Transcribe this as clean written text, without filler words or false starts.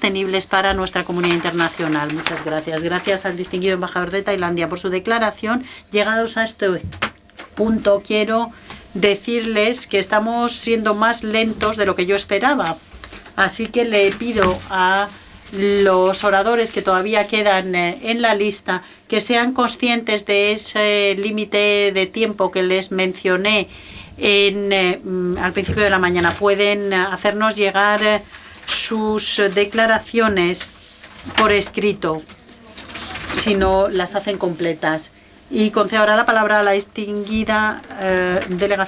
sostenibles para nuestra comunidad internacional. Muchas gracias. Gracias al distinguido embajador de Tailandia por su declaración. Llegados a este punto, quiero decirles que estamos siendo más lentos de lo que yo esperaba. Así que le pido a los oradores que todavía quedan en la lista que sean conscientes de ese límite de tiempo que les mencioné al principio de la mañana. Pueden hacernos llegar sus declaraciones por escrito si no las hacen completas. Y concedo ahora la palabra a la distinguida delegación